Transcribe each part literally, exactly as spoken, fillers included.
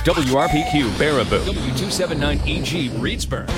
W R P Q, Baraboo. W two seventy-nine E G, Reedsburg.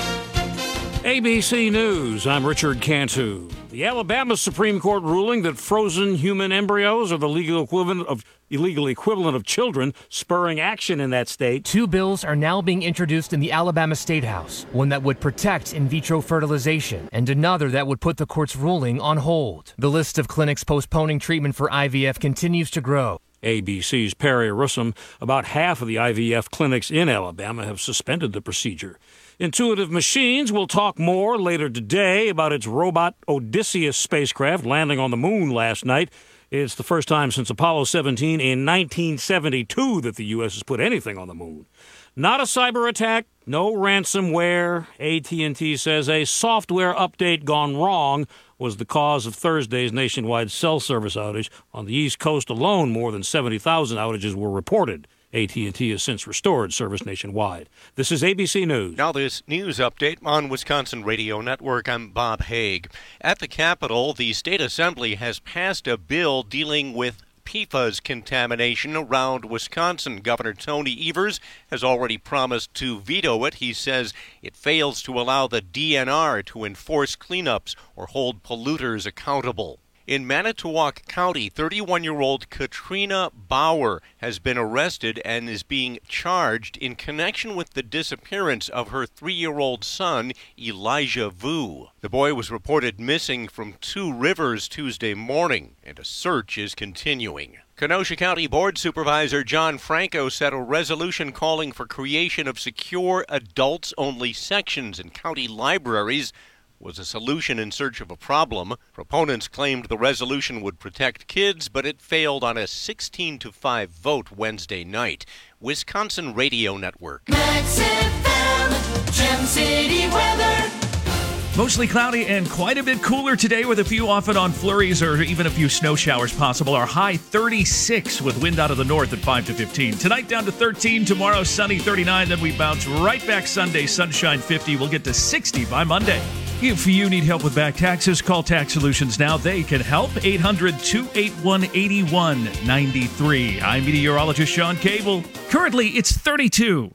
A B C News, I'm Richard Cantu. The Alabama Supreme Court ruling that frozen human embryos are the legal equivalent of illegal equivalent of children, spurring action in that state. Two bills are now being introduced in the Alabama State House, one that would protect in vitro fertilization and another that would put the court's ruling on hold. The list of clinics postponing treatment for I V F continues to grow. A B C's Perry Russom, about half of the I V F clinics in Alabama have suspended the procedure. Intuitive Machines will talk more later today about its robot Odysseus spacecraft landing on the moon last night. It's the first time since Apollo seventeen in nineteen seventy-two that the U S has put anything on the moon. Not a cyber attack, no ransomware. A T and T says a software update gone wrong was the cause of Thursday's nationwide cell service outage. On the East Coast alone, more than seventy thousand outages were reported. A T and T has since restored service nationwide. This is A B C News. Now this news update on Wisconsin Radio Network. I'm Bob Haig. At the Capitol, the State Assembly has passed a bill dealing with P F A S contamination around Wisconsin. Governor Tony Evers has already promised to veto it. He says it fails to allow the D N R to enforce cleanups or hold polluters accountable. In Manitowoc County, thirty-one-year-old Katrina Bauer has been arrested and is being charged in connection with the disappearance of her three-year-old son, Elijah Vu. The boy was reported missing from Two Rivers Tuesday morning, and a search is continuing. Kenosha County Board Supervisor John Franco said a resolution calling for creation of secure adults-only sections in county libraries was a solution in search of a problem. Proponents claimed the resolution would protect kids, but it failed on a sixteen to five vote Wednesday night. Wisconsin Radio Network. Max F M, Gem City weather. Mostly cloudy and quite a bit cooler today with a few off and on flurries or even a few snow showers possible. Our high thirty-six with wind out of the north at five to fifteen. Tonight down to thirteen, tomorrow sunny thirty-nine, then we bounce right back Sunday, sunshine fifty. We'll get to sixty by Monday. If you need help with back taxes, call Tax Solutions now. They can help. eight hundred, two eight one, eight one nine three. I'm meteorologist Sean Cable. Currently, it's thirty-two.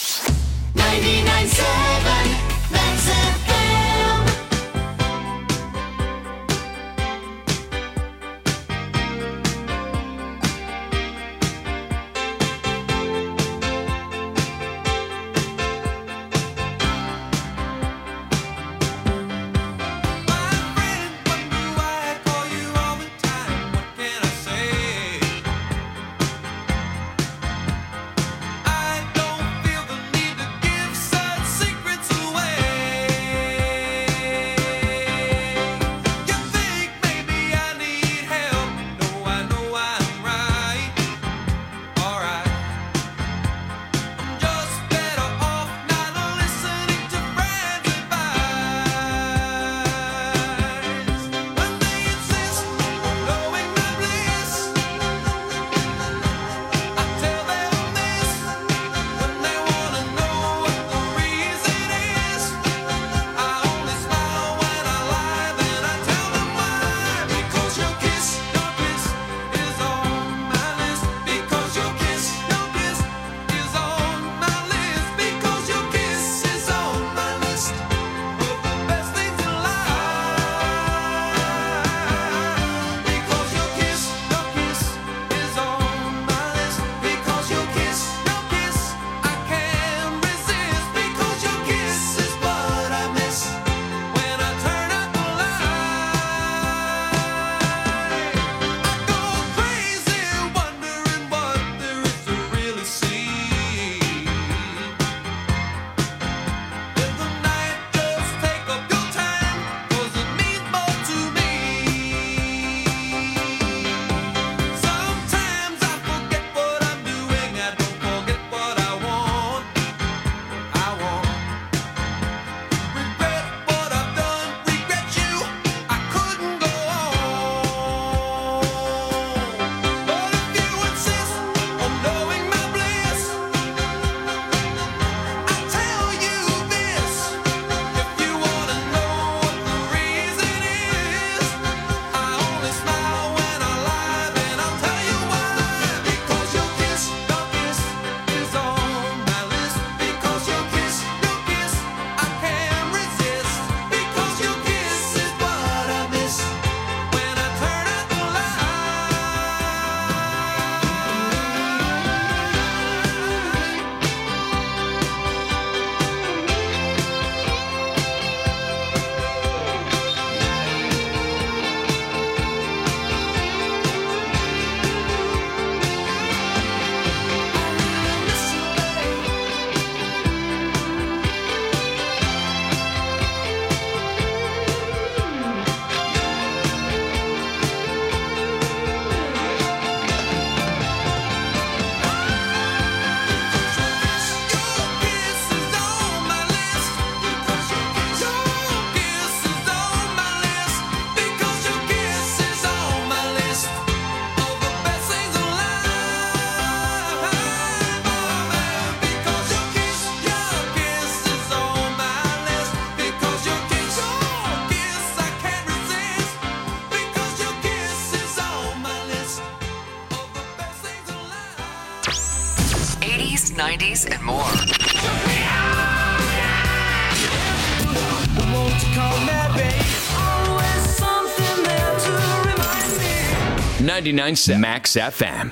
ninety-nine point seven Max F M. I don't feel the need to give such secrets away. nineties, and more. ninety-nine point seven Max F M.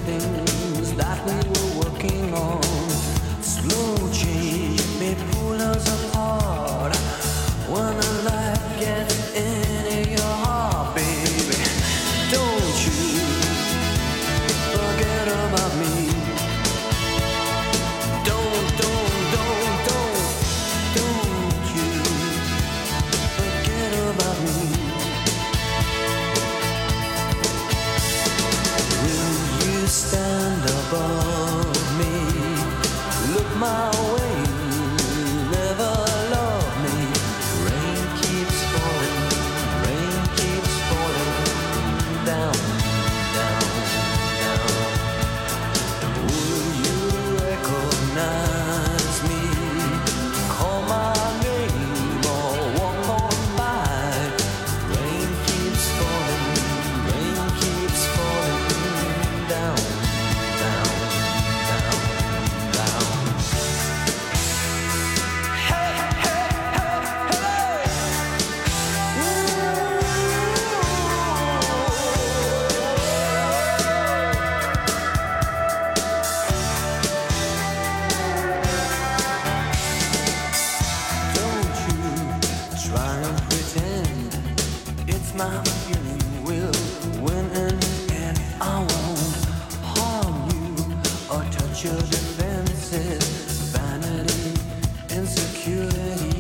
things that we were working on. Slow change may pull us apart. When a life gets into your heart, baby, don't you forget about me. Don't, don't, don't, don't, don't you forget about me. Will you stand above me? Look my way, never love me. Rain keeps falling, rain keeps falling down, down, down. Will you recognize me? Call my name or walk on by. Rain keeps falling, rain keeps falling down, down, down, down. Hey, hey, hey, hey. Don't you try and pretend it's my feeling will win in the end. I won't harm you or touch your defenses. Vanity, insecurity.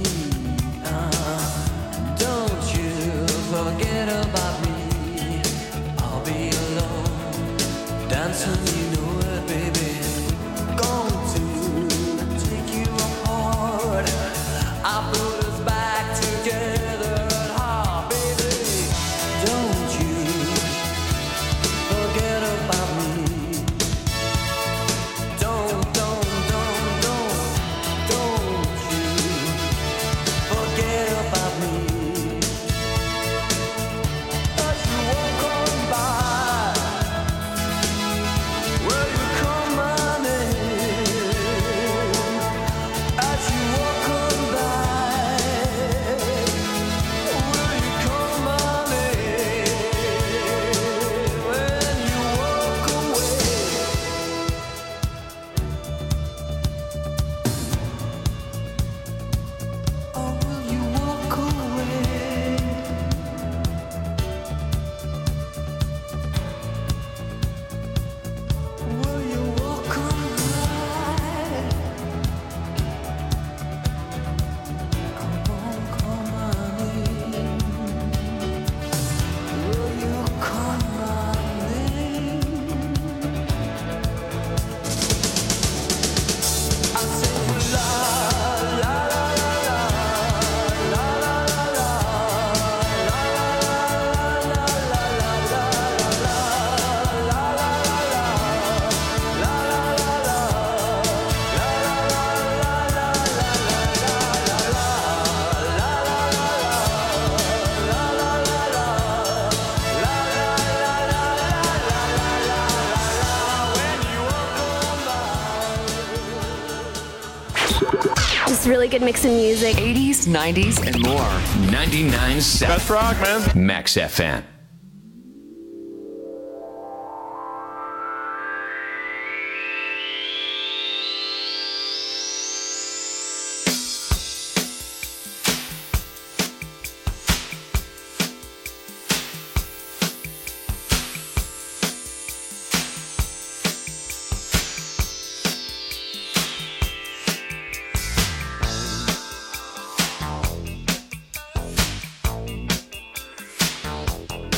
Ah, don't you forget about me. I'll be alone, dancing, you know it, baby. Going to take you apart. I put us back together at heart, baby. Don't you forget about me. Don't, don't, don't, don't, don't you forget about me. As you walk on by, will you call my name? As you walk on by, will you call my name? When you walk away, or will you walk away? Will you walk on by? Come on, call my name. Will you call my name? I say la la la la la la la la Just really good mix of music. eighties, nineties, and more. ninety-nine point seven Best rock, man. Max F M. Will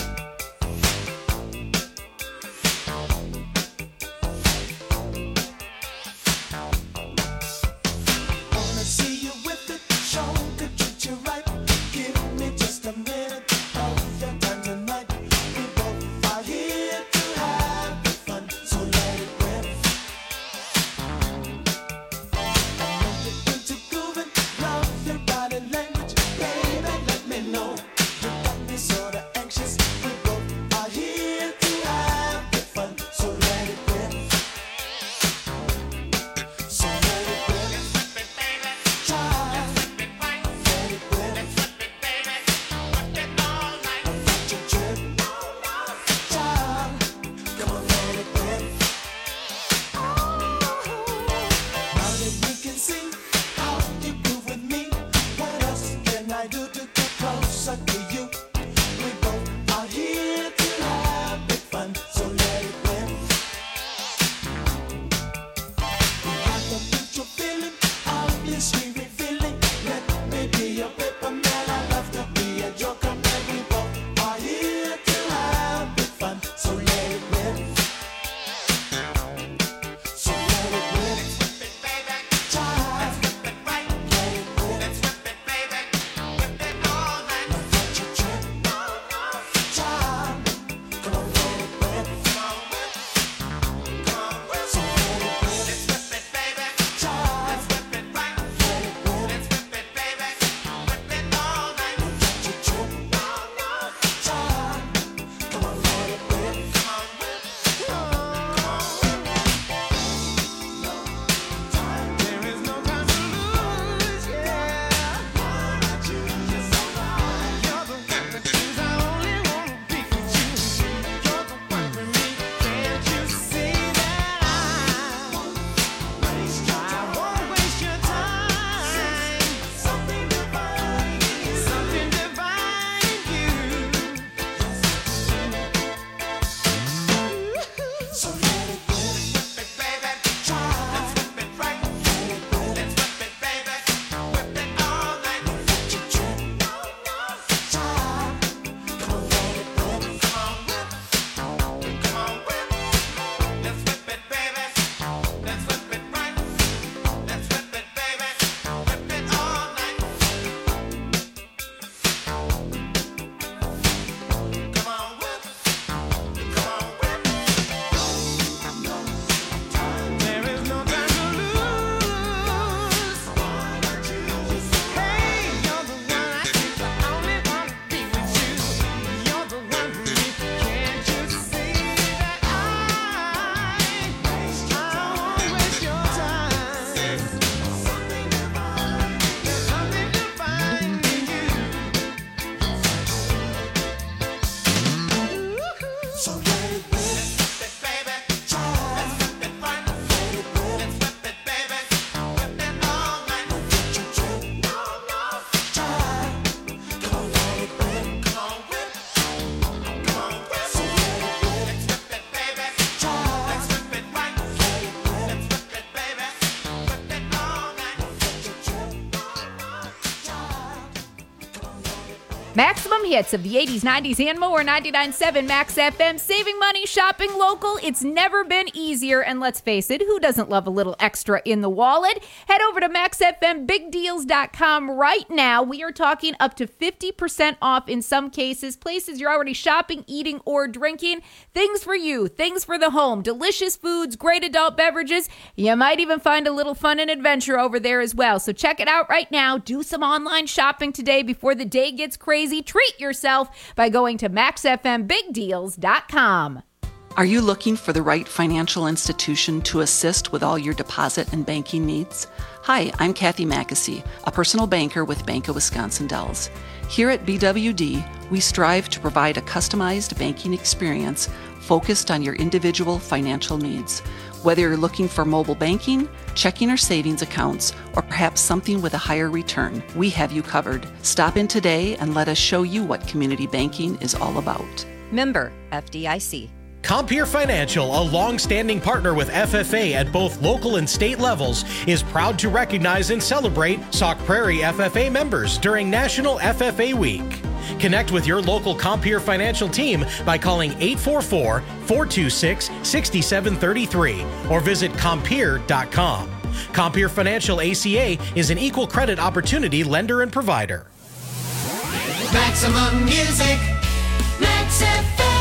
hits of the eighties, nineties, and more. ninety-nine point seven Max F M. Saving money, shopping local. It's never been easier. And let's face it, who doesn't love a little extra in the wallet? Head over to max f m big deals dot com right now. We are talking up to fifty percent off in some cases. Places you're already shopping, eating, or drinking. Things for you, things for the home. Delicious foods, great adult beverages. You might even find a little fun and adventure over there as well. So check it out right now. Do some online shopping today before the day gets crazy. Treat yourself by going to max f m big deals dot com. Are you looking for the right financial institution to assist with all your deposit and banking needs? Hi, I'm Kathy Mackesy, a personal banker with Bank of Wisconsin Dells. Here at B W D, we strive to provide a customized banking experience focused on your individual financial needs. Whether you're looking for mobile banking, checking or savings accounts, or perhaps something with a higher return, we have you covered. Stop in today and let us show you what community banking is all about. Member F D I C. Compeer Financial, a long-standing partner with F F A at both local and state levels, is proud to recognize and celebrate Sauk Prairie F F A members during National F F A Week. Connect with your local Compeer Financial team by calling eight four four, four two six, six seven three three or visit compeer dot com. Compeer Financial A C A is an equal credit opportunity lender and provider. Maximum music, Max F M.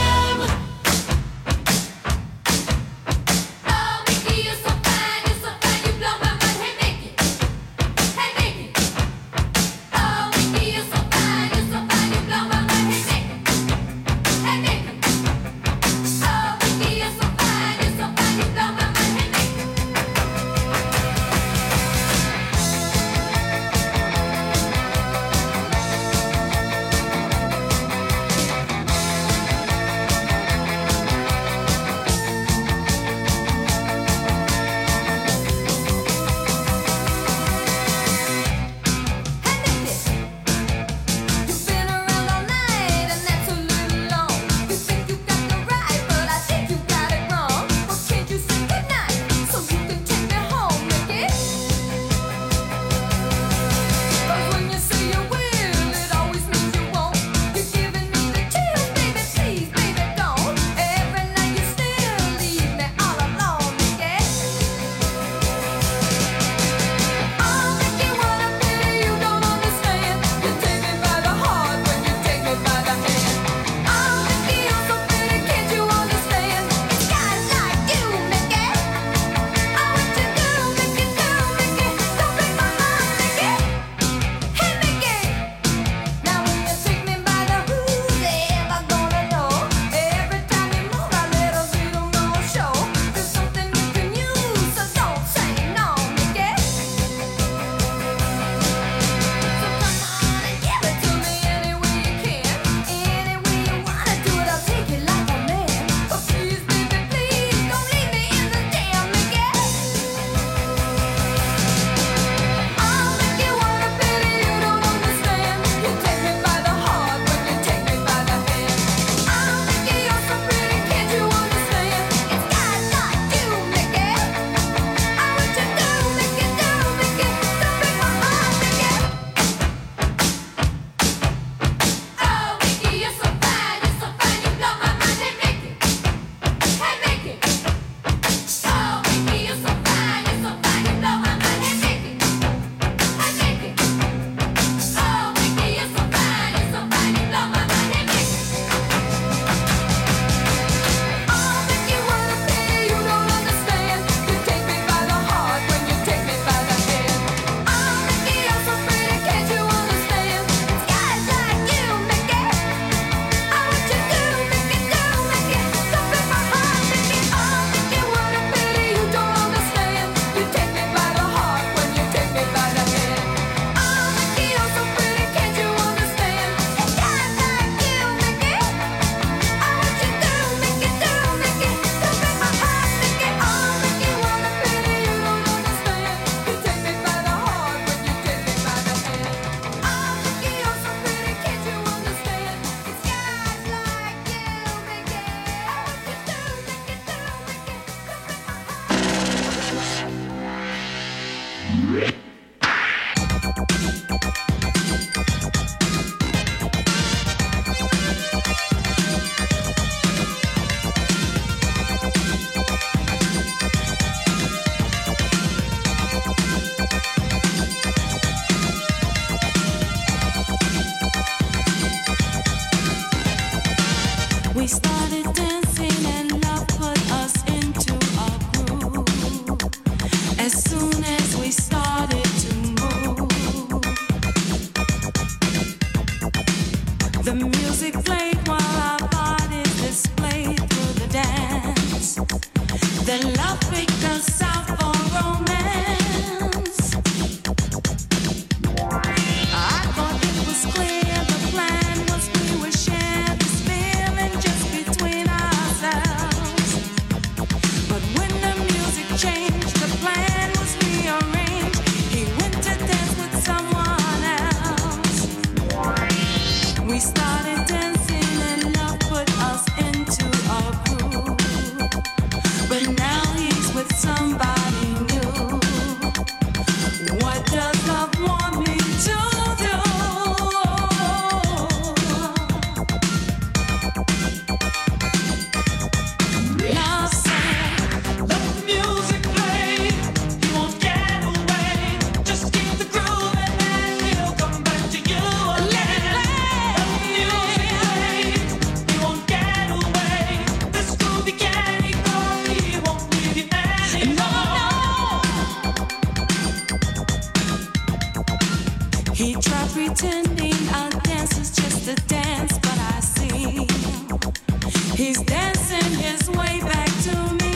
try pretending our dance is just a dance, but I see he's dancing his way back to me.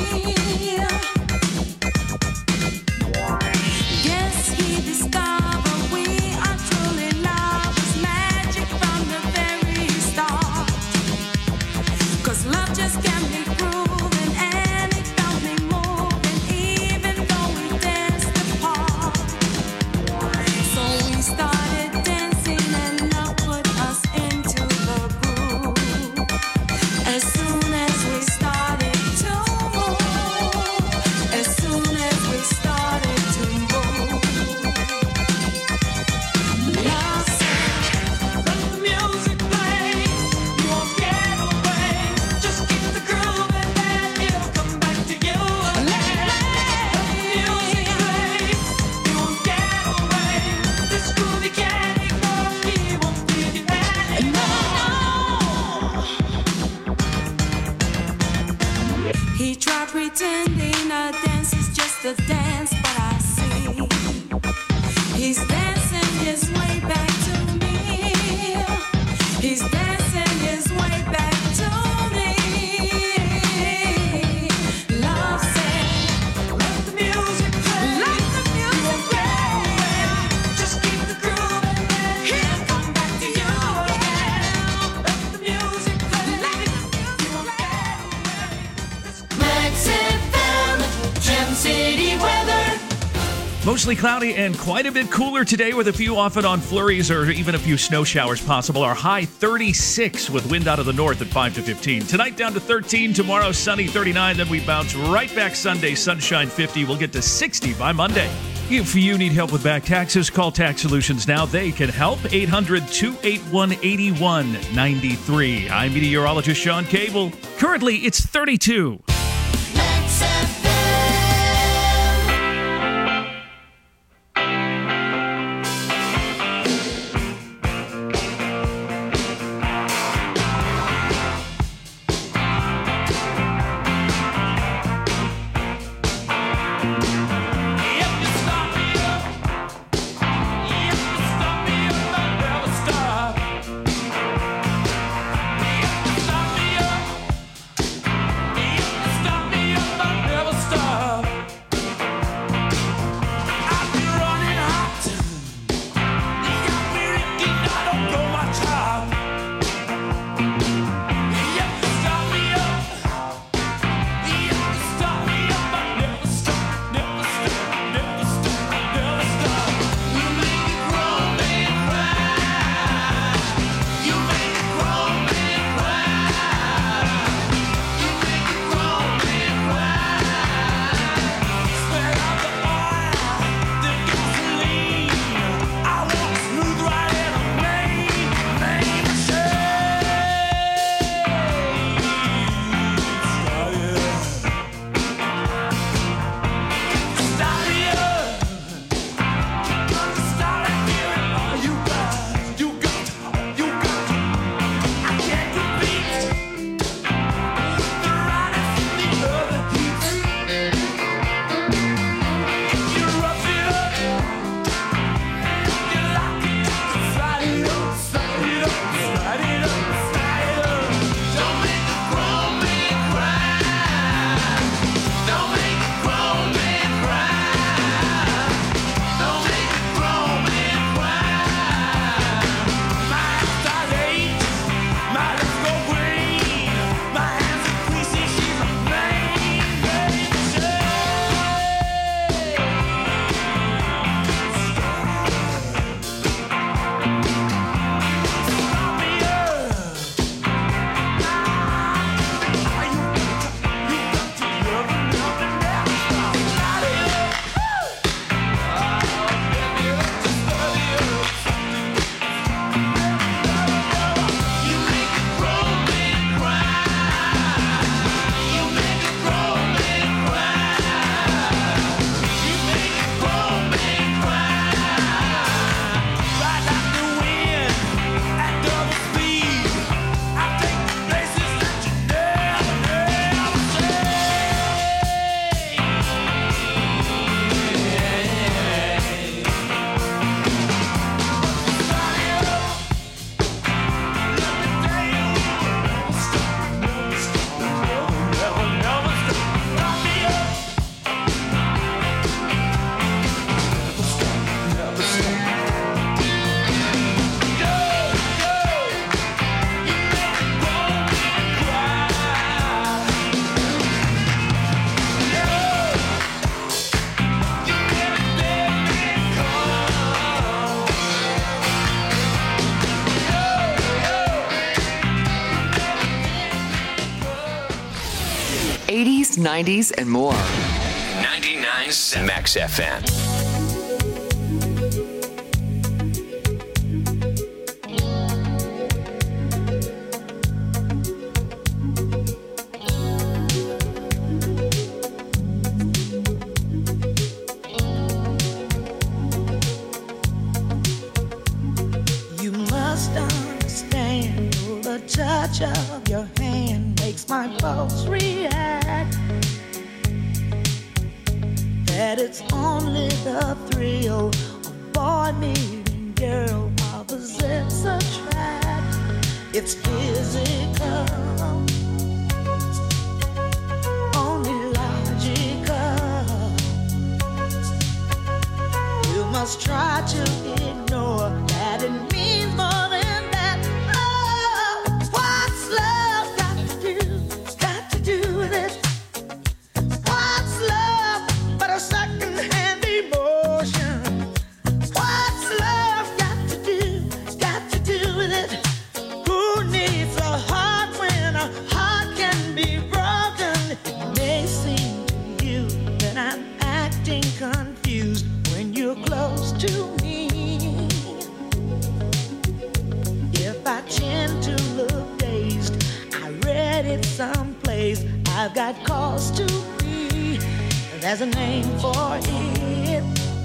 Guess he discovered we are truly lovers, magic from the very start. 'Cause love just can't be proven, and it got me moving, even though we danced apart. So we started dancing, and love put us into the groove. As soon as we started to move, as soon as we started to move, love said, let the music play, you won't get away, just keep the groove and then it'll come back to you again. Let the music play, you won't get away, this groove you can't ignore, we won't leave you anymore. He tried pretending a dance is just a dance, but I see he's dancing his way back to me. He's dancing his way back to me. Love said, let the music play. Let the music play. Just keep the groove and then he'll come back to you again. Let the music play. Let the music play. Max F M, Gem City weather. Mostly cloudy and quite a bit cooler today with a few off and on flurries or even a few snow showers possible. Our high thirty-six with wind out of the north at five to fifteen. Tonight down to thirteen, tomorrow sunny thirty-nine, then we bounce right back Sunday, sunshine fifty. We'll get to sixty by Monday. If you need help with back taxes, call Tax Solutions now. They can help. eight hundred, two eight one, eight one nine three. I'm meteorologist Sean Cable. Currently, it's thirty-two. Max F M. Stop me up. nineties, and more. ninety-nine point seven Max F M. You must understand the touch of your hand makes my pulse react. That it's only the thrill of boy meeting girl opposites attract. It's physical, only logical. You must try to ignore that it means more than that. Oh, what's love got to do? Got to do with it. What's love but a second-hand emotion? What's love got to do? Got to do with it. Who needs a heart when a heart can be broken? It may seem to you that I'm acting confused when you're close to me. If I tend to look dazed, I read it someplace. I've got cause to be. There's a name for it.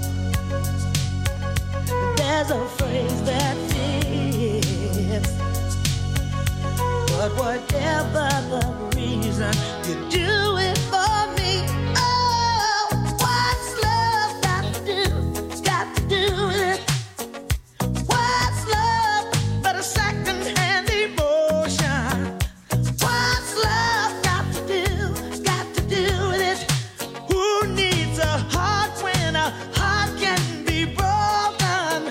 There's a phrase that fits. But whatever the reason, you do it for me. Oh, what's love got to do? Got to do with it. What's love but a second-hand emotion? What's love got to do? Got to do with it. Who needs a heart when a heart can be broken?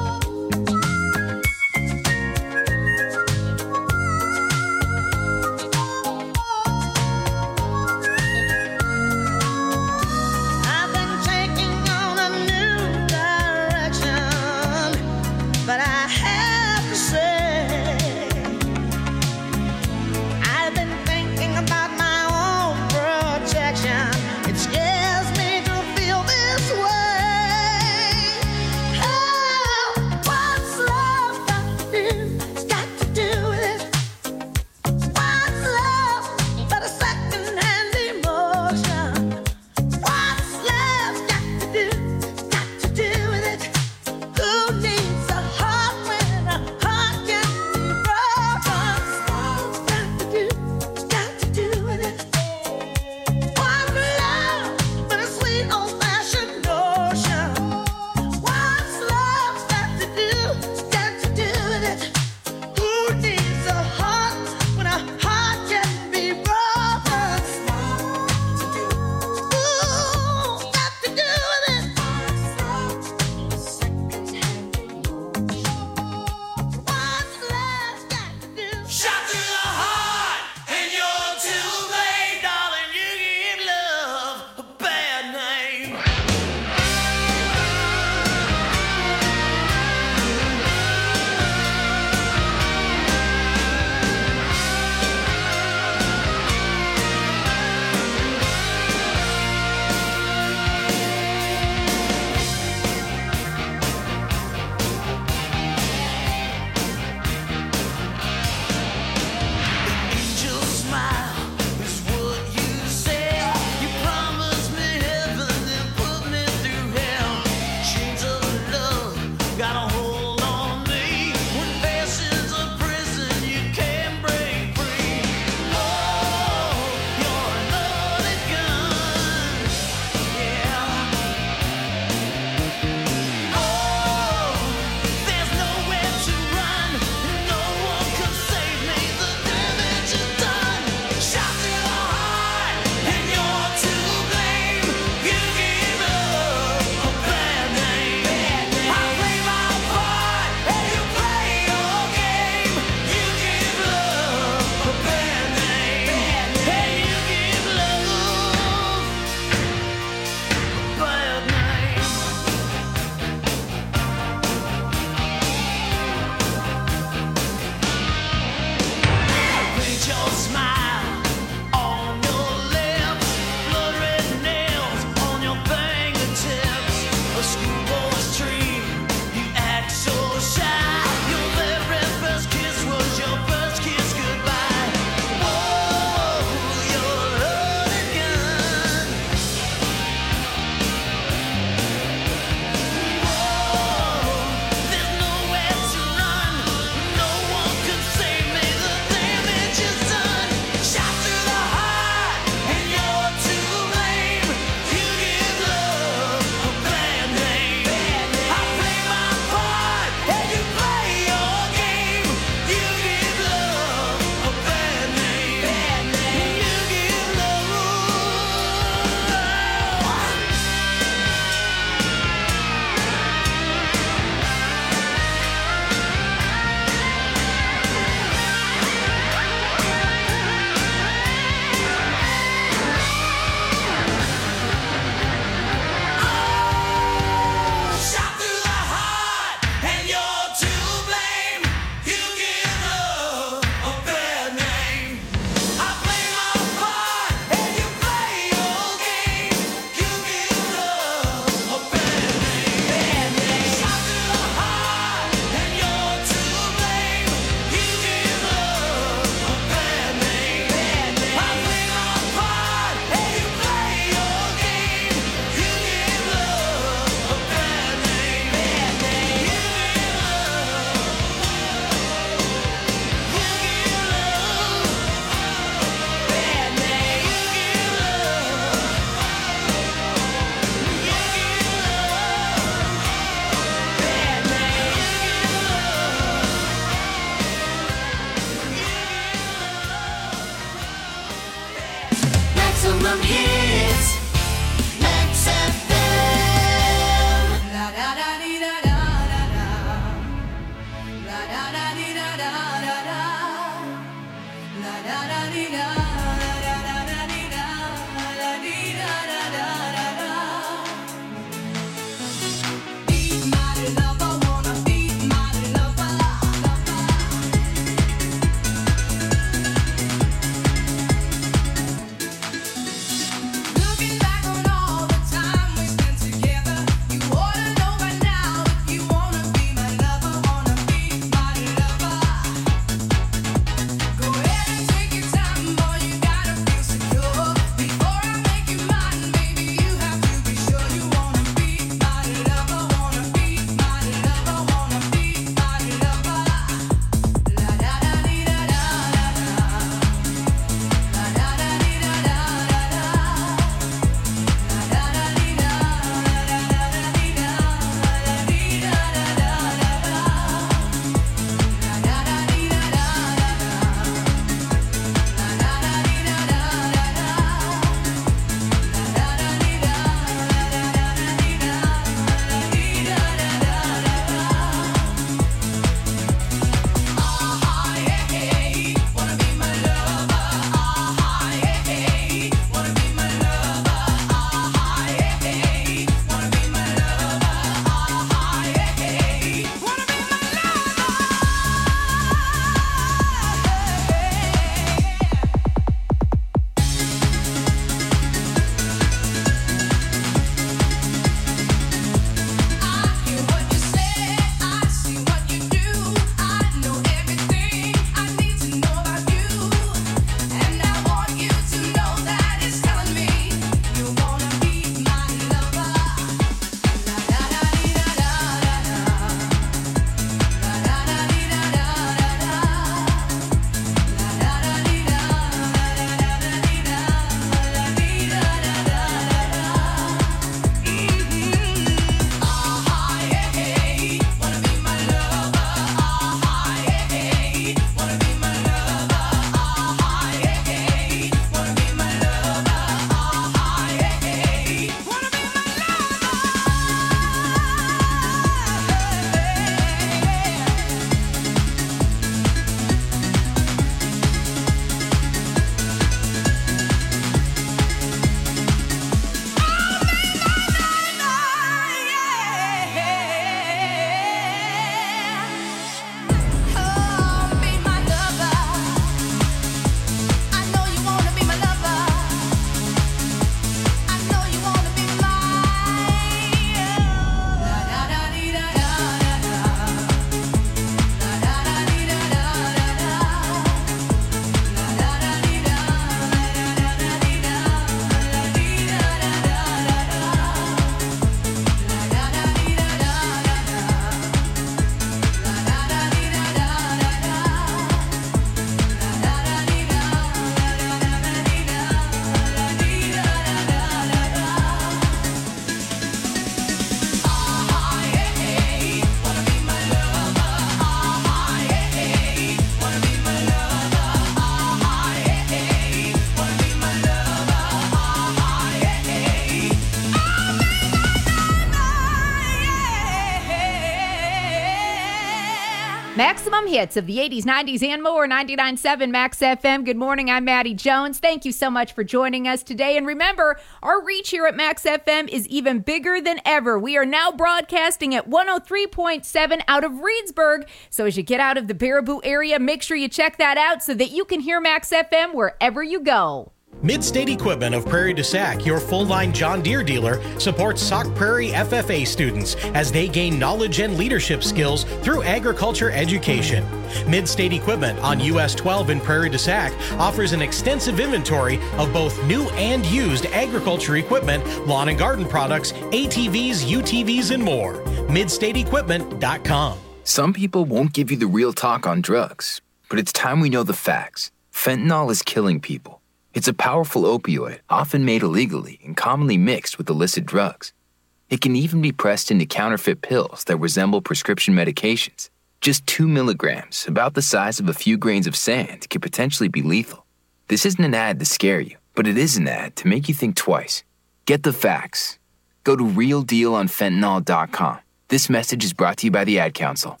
Maximum hits of the eighties, nineties, and more. ninety-nine point seven Max F M. Good morning. I'm Maddie Jones. Thank you so much for joining us today. And remember, our reach here at Max F M is even bigger than ever. We are now broadcasting at one oh three point seven out of Reedsburg. So as you get out of the Baraboo area, make sure you check that out so that you can hear Max F M wherever you go. Midstate Equipment of Prairie du Sac, your full-line John Deere dealer, supports Sauk Prairie F F A students as they gain knowledge and leadership skills through agriculture education. Midstate Equipment on U S twelve in Prairie du Sac offers an extensive inventory of both new and used agriculture equipment, lawn and garden products, A T Vs, U T Vs, and more. midstate equipment dot com. Some people won't give you the real talk on drugs, but it's time we know the facts. Fentanyl is killing people. It's a powerful opioid, often made illegally and commonly mixed with illicit drugs. It can even be pressed into counterfeit pills that resemble prescription medications. Just two milligrams, about the size of a few grains of sand, could potentially be lethal. This isn't an ad to scare you, but it is an ad to make you think twice. Get the facts. Go to real deal on fentanyl dot com. This message is brought to you by the Ad Council.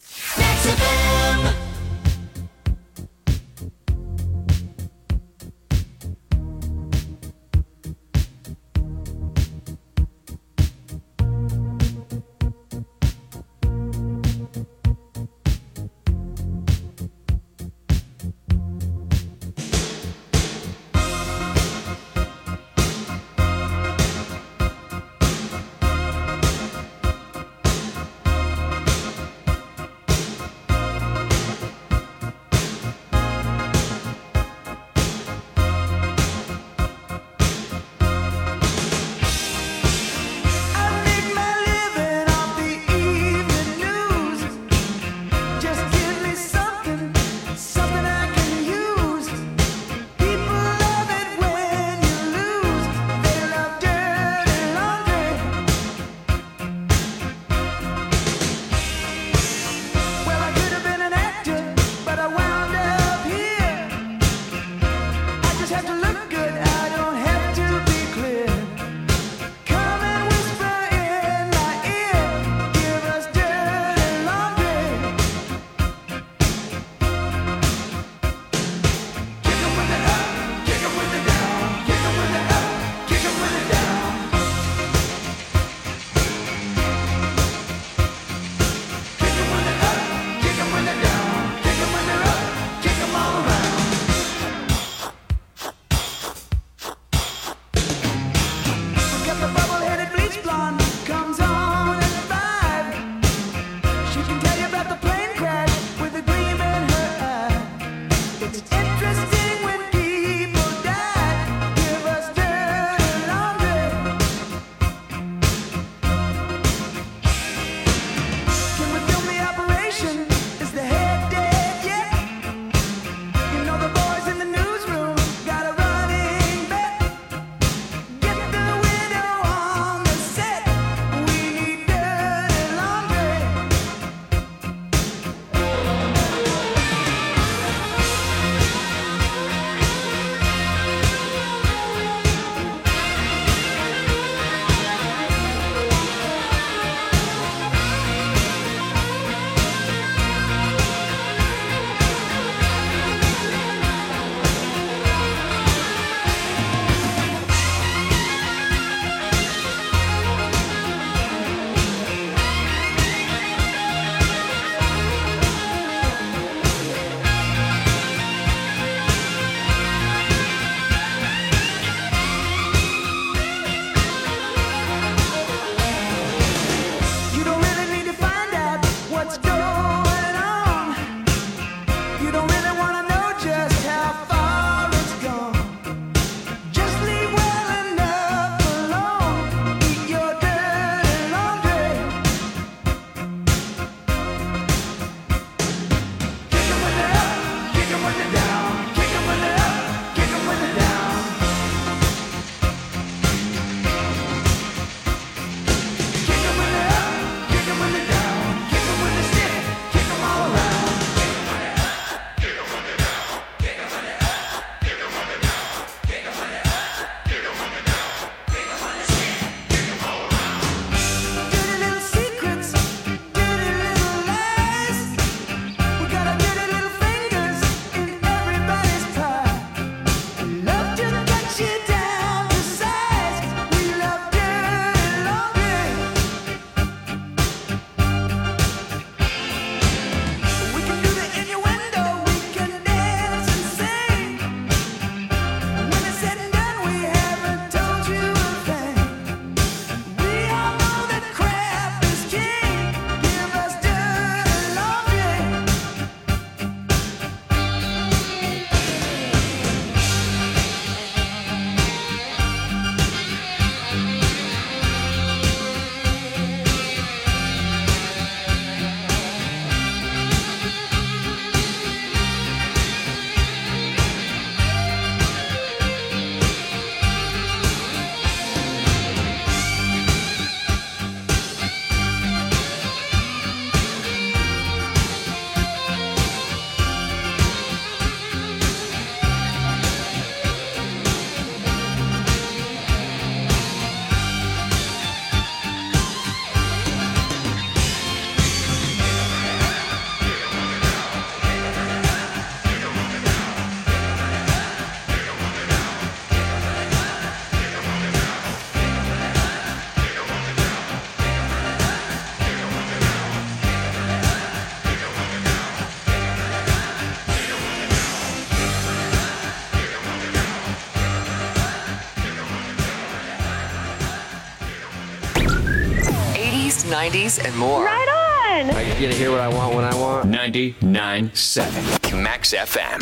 nineties, and more. Right on! I get to hear what I want when I want. ninety-nine point seven Max F M.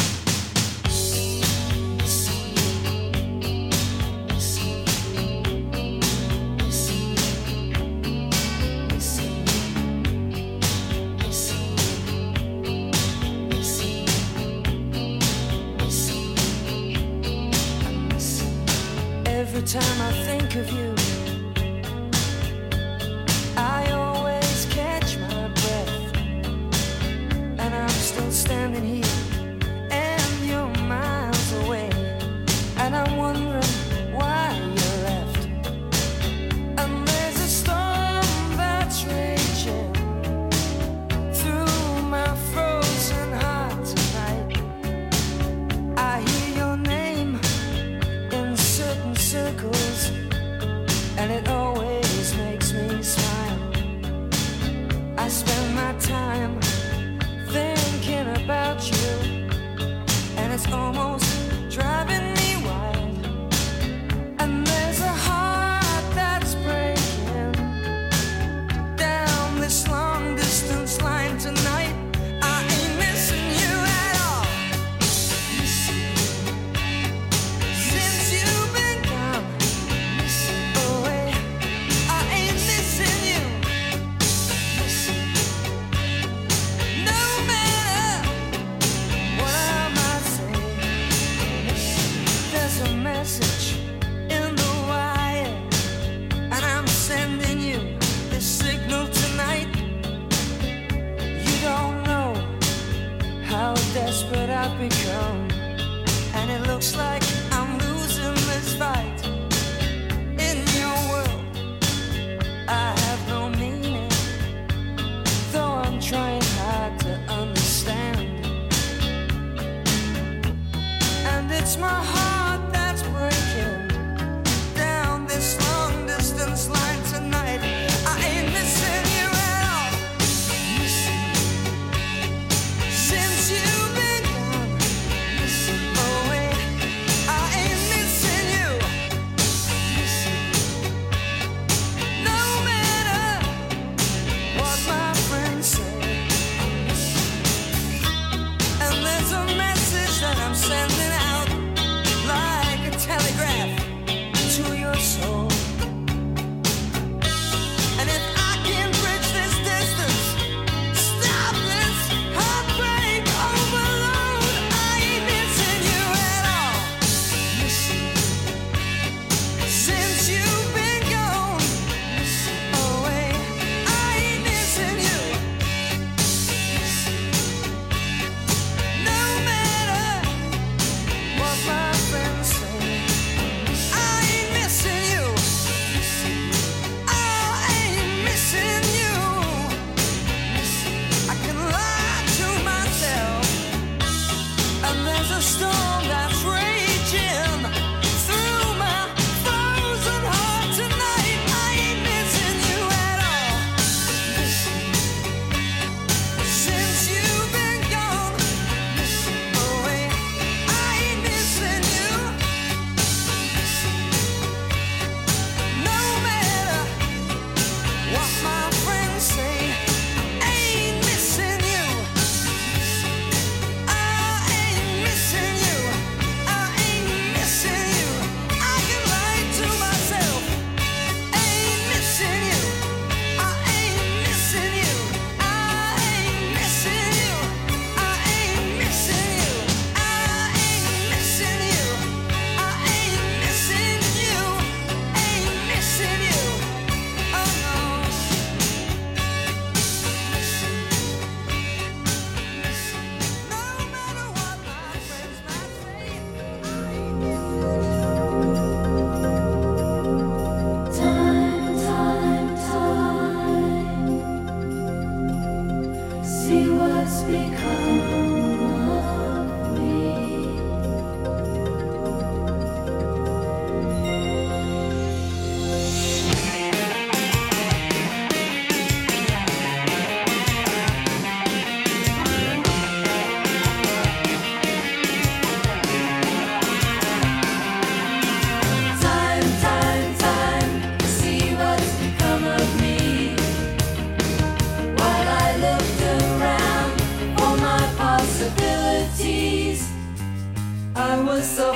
Every time I think of you, I always catch my breath, and I'm still standing here, and you're miles away, and I'm wondering why you left. And there's a storm that's raging through my frozen heart tonight. I hear your name in certain circles, and it always makes me smile. I spend my time thinking about you, and it's almost driving me wild. And there's a heart that's breaking down this long distance line tonight. I ain't missing you at all. Since you've been gone away, I ain't missing you. No matter what I might say, there's a message in the wire, and I'm sending you this signal tonight. You don't know how desperate I've become, and it looks like I'm losing this fight. In your world, I have no meaning, though I'm trying hard to understand. And it's my heart that's breaking down this long distance line tonight. I ain't missing you at all. Since you've been gone away, I ain't missing you. No matter what my friends say, and there's a message that I'm sending out. was so